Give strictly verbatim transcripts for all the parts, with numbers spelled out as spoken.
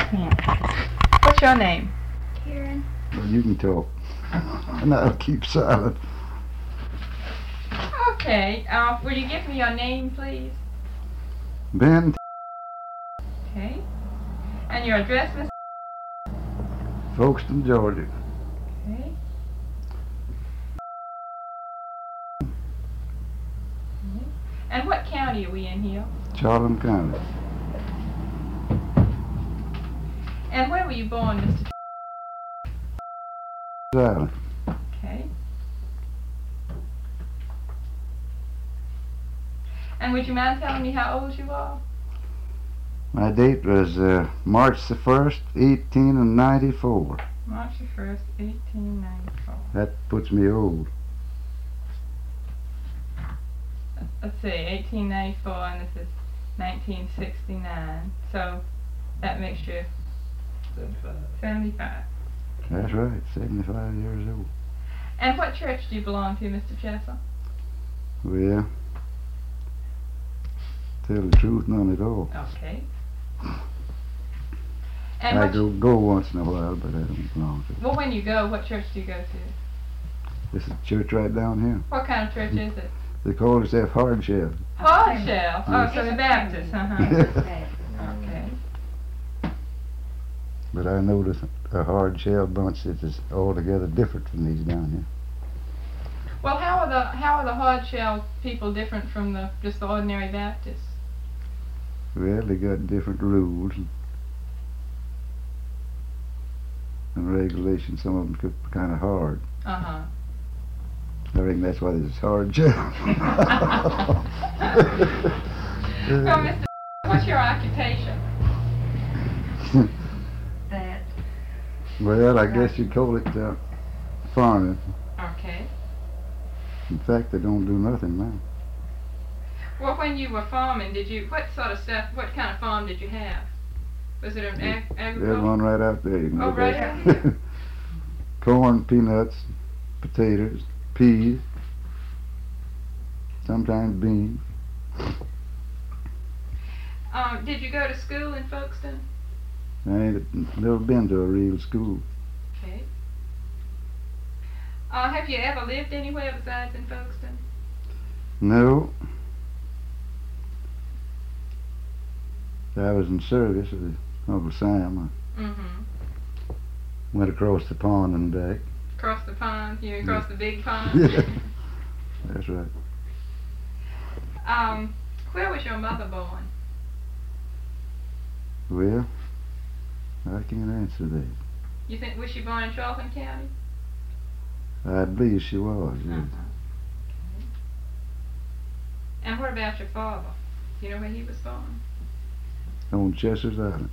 Yeah. What's your name? Karen. Well, you can talk. And I'll keep silent. Okay. Uh, will you give me your name, please? Ben Okay. And your address, Miss? Folkestone, Georgia. Okay. Okay. And what county are we in here? Charlton County. And where were you born, Mister Island. Okay. And would you mind telling me how old you are? My date was uh, March the first, eighteen ninety-four. March the first, eighteen ninety-four. That puts me old. Let's see, eighteen ninety-four, and this is nineteen sixty-nine. So that makes you seventy-five. seventy-five. That's right, seventy-five years old. And what church do you belong to, Mister Chessel? Well, tell the truth, none at all. Okay. And I what go go once in a while, but I don't belong to it. well, when you go, what church do you go to? This is a church right down here. What kind of church is it? They call themselves Hard Shell. Hard Shell. Oh, so It's the a Baptist, family. uh-huh. Okay. Okay. But I notice a Hard Shell bunch that is altogether different from these down here. Well, how are the how are the Hard Shell people different from the just the ordinary Baptists? Well, they got different rules and, and regulations. Some of them could be kind of hard. Uh-huh. I reckon that's why there's Hard Shell. Well, Mister What's your occupation? That. Well, I guess you'd call it uh, farming. Okay. In fact, they don't do nothing now. Well, when you were farming, did you what sort of stuff? What kind of farm did you have? Was it an ag- There's agriculture? one right out there. You can Oh, look right at. out there. Corn, peanuts, potatoes, peas, sometimes beans. Um, did you go to school in Folkestone? I ain't never been to a real school. Okay. Uh, have you ever lived anywhere besides in Folkestone? No. I was in service with Uncle Sam. Mm-hmm. I went across the pond and back. Across the pond, you mean across the big pond? Yeah. That's right. Um, where was your mother born? Well, I can't answer that. You think was she born in Charlton County? I believe she was, yes. Uh-huh. Okay. And what about your father? Do you know where he was born? On Chester's Island.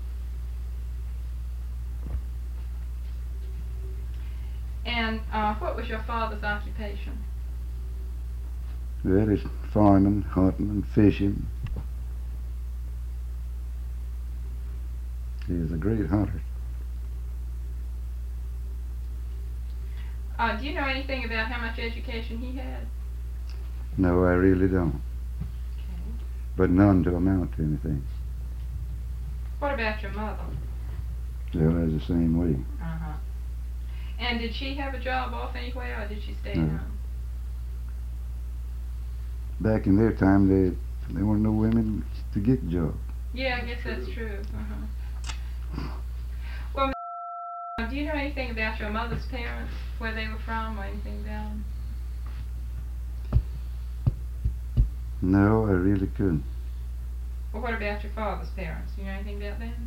And uh, what was your father's occupation? Well, it's farming, hunting, and fishing. He was a great hunter. Uh, do you know anything about how much education he had? No, I really don't. Okay. But none to amount to anything. What about your mother? Well, that's the same way. Uh-huh. And did she have a job off anywhere, or did she stay No. home? Back in their time, they there weren't no women to get jobs. Yeah, I guess that's true. Uh-huh. Well, Miss do you know anything about your mother's parents, where they were from, or anything down? No, I really couldn't. Well, what about your father's parents? Do you know anything about them?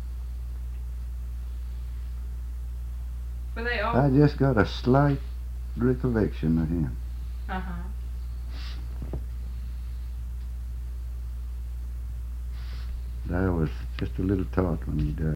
Were they all? I just got a slight recollection of him. Uh-huh. I was just a little tot when he died.